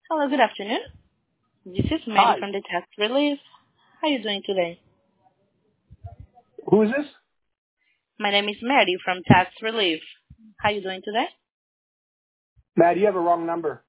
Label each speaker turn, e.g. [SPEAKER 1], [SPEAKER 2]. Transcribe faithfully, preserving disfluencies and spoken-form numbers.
[SPEAKER 1] Hello, good afternoon. This is Mary
[SPEAKER 2] Hi.
[SPEAKER 1] from the Tax Relief. How are you doing today?
[SPEAKER 2] Who is this?
[SPEAKER 1] My name is Mary from Tax Relief. How are you doing today?
[SPEAKER 2] Matt, you have a wrong number.